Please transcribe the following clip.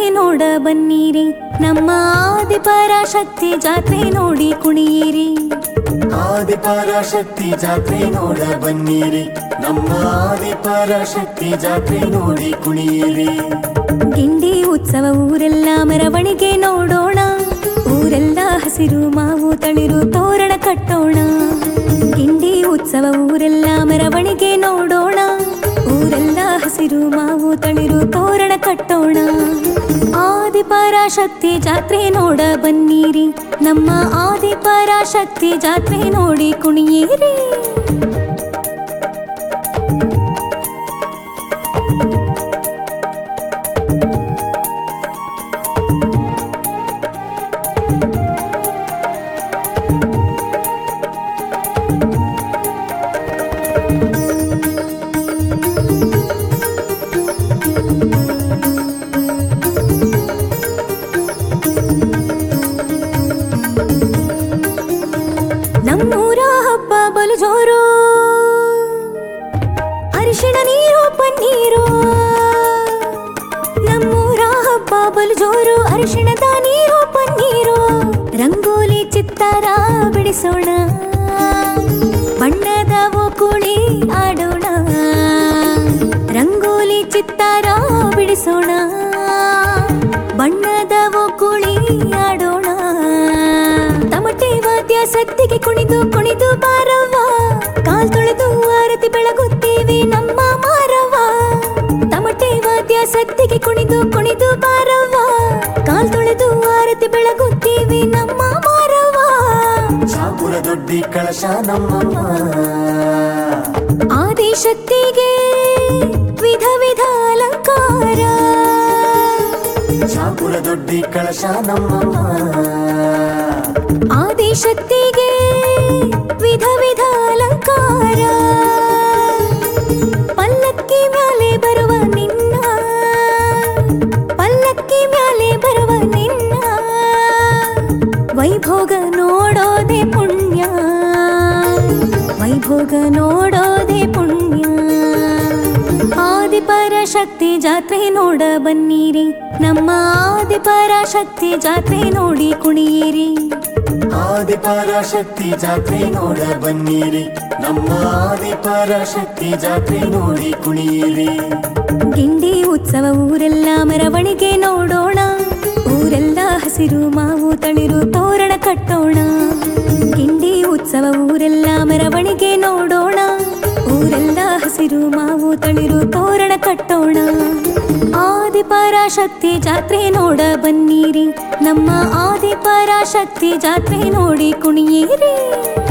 ನೋಡ ಬನ್ನಿರಿ, ನಮ್ಮ ಆದಿಪರಾಶಕ್ತಿ ಜಾತ್ರೆ ನೋಡಿ ಕುಣಿಯಿರಿ. ಆದಿಪರಾಶಕ್ತಿ ಜಾತ್ರೆ ನೋಡ ಬನ್ನಿರಿ, ನಮ್ಮ ಆದಿಪರಾಶಕ್ತಿ ಜಾತ್ರೆ ನೋಡಿ ಕುಣಿಯಿರಿ. ಗಿಂಡಿ ಉತ್ಸವ ಊರೆಲ್ಲ ಮೆರವಣಿಗೆ ನೋಡೋಣ, ಊರೆಲ್ಲ ಹಸಿರು ಮಾವು ತಳಿರು ತೋರಣ ಕಟ್ಟೋಣ. ಗಿಂಡಿ ಉತ್ಸವ ಊರೆಲ್ಲ ಮೆರವಣಿಗೆ ನೋಡೋಣ, ಊರೆಲ್ಲ ಹಸಿರು ಮಾವು ತಳಿರು ತೋರಣ ಕಟ್ಟೋಣ. ಆದಿಪರಾಶಕ್ತಿ ಜಾತ್ರೆ ನೋಡ ಬನ್ನಿರಿ, ನಮ್ಮ ಆದಿಪರಾಶಕ್ತಿ ಜಾತ್ರೆ ನೋಡಿ ಕುಣಿಯಿರಿ. ನಮ್ಮೂರ ಹಬ್ಬ ಬಲು ಜೋರು, ಅರಿಶಿಣ ನೀರು ಪನ್ನೀರು. ನಮ್ಮೂರ ಹಬ್ಬ ಬಲು ಜೋರು, ಅರಿಶಿಣದ ನೀರು ಪನ್ನೀರು. ರಂಗೋಲಿ ಚಿತ್ತಾರ ಬಿಡಿಸೋಣ, ಬಣ್ಣದ ಓಕುಳಿ ಆಡೋಣ. ರಂಗೋಲಿ ಚಿತ್ತಾರ ಬಿಡಿಸೋಣ, ಬಣ್ಣದ ಓಕುಳಿ ಆಡೋಣ. ತಮಟೆ ವಾದ್ಯ ಸದ್ದಿಗೆ ಕುಣಿದು ಕುಣಿದು ಬಾರವ್ವ, ಕಾಲ್ ತೊಳೆದು ಆರತಿ ಬೆಳಗುತ್ತೇವೆ ನಮ್ಮ ಮಾರವ್ವ. ತಮಟೆ ವಾದ್ಯ ಸದ್ದಿಗೆ ಕುಣಿದು ಕುಣಿದು ಬಾರವ್ವ, ಕಾಲ್ ತೊಳೆದು ಆರತಿ ಬೆಳಗುತ್ತೇವೆ ನಮ್ಮ ಮಾರವ್ವ. ಚಾಪುರ ದೊಡ್ಡಿ ಕಳಶ ನಮ್ಮಮ್ಮ, ಆದಿಶಕ್ತಿಗೆ ವಿಧ ವಿಧ ಅಲಂಕಾರ. ಚಾಪುರ ದೊಡ್ಡಿ ಕಳಶ ನಮ್ಮಮ್ಮ, ಆದಿಶಕ್ತಿಗೆ ವಿಧ ವಿಧ ಅಲಂಕಾರ. ಪಲ್ಲಕ್ಕಿ ಮ್ಯಾಲೆ ಬರುವ ನಿನ್ನ, ಪಲ್ಲಕ್ಕಿ ಮ್ಯಾಲೆ ಬರುವ ನಿನ್ನ ವೈಭೋಗ ನೋಡೋದೆ ಪುಣ್ಯ, ವೈಭೋಗ ನೋಡೋದೆ ಪುಣ್ಯ. ಆದಿಪರಾಶಕ್ತಿ ಜಾತ್ರೆ ನೋಡ ಬನ್ನಿರಿ, ನಮ್ಮ ಆದಿಪರಾಶಕ್ತಿ ಜಾತ್ರೆ ನೋಡಿ ಕುಣಿಯಿರಿ. ಆದಿಪರಾಶಕ್ತಿ ಜಾತ್ರೆ ನೋಡ ಬನ್ನಿರಿ, ನಮ್ಮ ಆದಿಪರಾಶಕ್ತಿ ಜಾತ್ರೆ ನೋಡಿ ಕುಣಿಯಿರಿ. ಗಿಂಡಿ ಉತ್ಸವ ಊರೆಲ್ಲ ಮೆರವಣಿಗೆ ನೋಡೋಣ, ಊರೆಲ್ಲ ಹಸಿರು ಮಾವು ತಳಿರು ತೋರಣ ಕಟ್ಟೋಣ. ಗಿಂಡಿ ಉತ್ಸವ ಊರೆಲ್ಲ ಮೆರವಣಿಗೆ ನೋಡೋಣ, ಊರೆಲ್ಲ ಹಸಿರು ಮಾವು ತಳಿರು ತೋರಣ ಕಟ್ಟೋಣ. ಆದಿಪರಾಶಕ್ತಿ ಜಾತ್ರೆ ನೋಡ ಬನ್ನಿರಿ, ನಮ್ಮ ಆದಿಪರಾಶಕ್ತಿ ಜಾತ್ರೆ ನೋಡಿ ಕುಣಿಯಿರಿ.